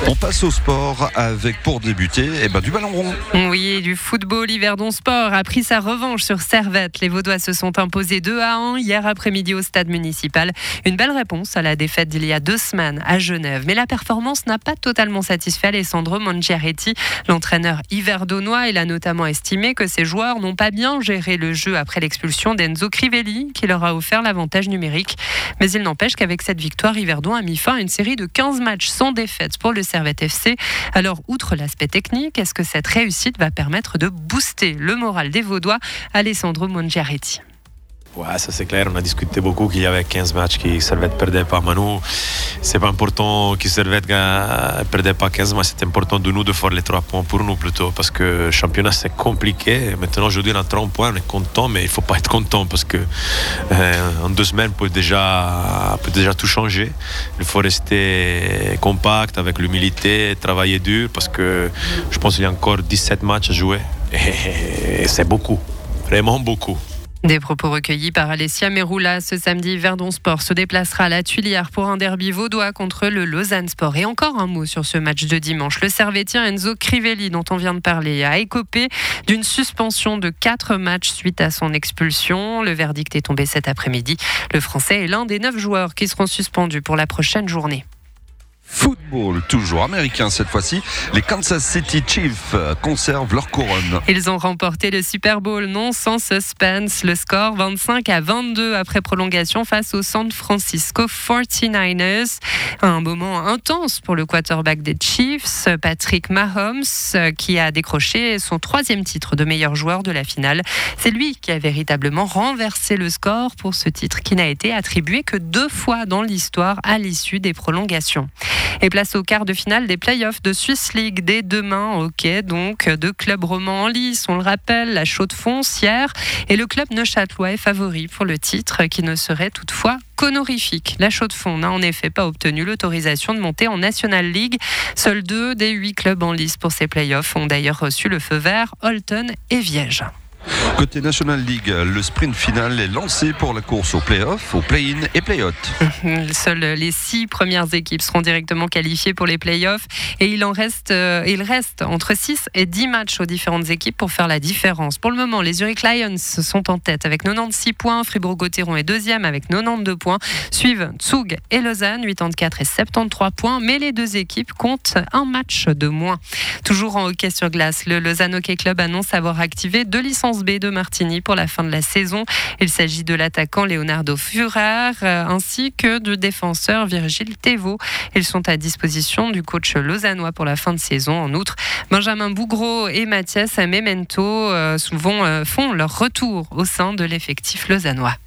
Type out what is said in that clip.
On passe au sport avec, pour débuter, du ballon rond. Oui, du football. Yverdon Sport a pris sa revanche sur Servette. Les Vaudois se sont imposés 2-1 hier après-midi au stade municipal. Une belle réponse à la défaite d'il y a 2 semaines à Genève. Mais la performance n'a pas totalement satisfait Alessandro Mangiaretti, l'entraîneur yverdonnois. Il a notamment estimé que ses joueurs n'ont pas bien géré le jeu après l'expulsion d'Enzo Crivelli, qui leur a offert l'avantage numérique. Mais il n'empêche qu'avec cette victoire, Yverdon a mis fin à une série de 15 matchs sans défaite pour le Servette FC. Alors, outre l'aspect technique, est-ce que cette réussite va permettre de booster le moral des Vaudois? Alessandro Mangiaretti. Ouais, ça c'est clair, on a discuté beaucoup qu'il y avait 15 matchs qui Servette perdait pas. Mais nous, c'est pas important que Servette perdait pas 15 matchs, c'est important de nous de faire les 3 points pour nous plutôt, parce que le championnat c'est compliqué. Maintenant aujourd'hui on a 30 points, on est content, mais il faut pas être content parce que en 2 semaines peut déjà tout changer. Il faut rester compact avec l'humilité, travailler dur, parce que je pense qu'il y a encore 17 matchs à jouer et c'est beaucoup, vraiment beaucoup. Des propos recueillis par Alessia Meroula. Ce samedi, Yverdon Sport se déplacera à la Tuilière pour un derby vaudois contre le Lausanne Sport. Et encore un mot sur ce match de dimanche. Le Servettien Enzo Crivelli, dont on vient de parler, a écopé d'une suspension de 4 matchs suite à son expulsion. Le verdict est tombé cet après-midi. Le Français est l'un des 9 joueurs qui seront suspendus pour la prochaine journée. Football, toujours américain cette fois-ci. Les Kansas City Chiefs conservent leur couronne. Ils ont remporté le Super Bowl, non sans suspense. Le score 25-22 après prolongation face aux San Francisco 49ers. Un moment intense pour le quarterback des Chiefs, Patrick Mahomes, qui a décroché son 3e titre de meilleur joueur de la finale. C'est lui qui a véritablement renversé le score pour ce titre qui n'a été attribué que 2 fois dans l'histoire à l'issue des prolongations. Et place au quart de finale des playoffs de Swiss League dès demain. Ok, donc 2 clubs romans en lice, on le rappelle, la Chaux-de-Fonds et le club neuchâtelois est favori pour le titre, qui ne serait toutefois qu'honorifique. La Chaux-de-Fonds n'a en effet pas obtenu l'autorisation de monter en National League. Seuls 2 des 8 clubs en lice pour ces playoffs ont d'ailleurs reçu le feu vert, Holton et Viège. Côté National League, le sprint final est lancé pour la course au play-off, au play-in et play-out. Seules les 6 premières équipes seront directement qualifiées pour les play-offs et il reste entre 6 et 10 matchs aux différentes équipes pour faire la différence. Pour le moment, les Zurich Lions sont en tête avec 96 points, Fribourg-Gotteron est 2e avec 92 points, suivent Zug et Lausanne, 84 et 73 points, mais les 2 équipes comptent un match de moins. Toujours en hockey sur glace, le Lausanne Hockey Club annonce avoir activé 2 licences B de Martigny pour la fin de la saison. Il s'agit de l'attaquant Leonardo Führer ainsi que du défenseur Virgile Thévaux. Ils sont à disposition du coach lausannois pour la fin de saison. En outre, Benjamin Bougreau et Mathias Memento font leur retour au sein de l'effectif lausannois.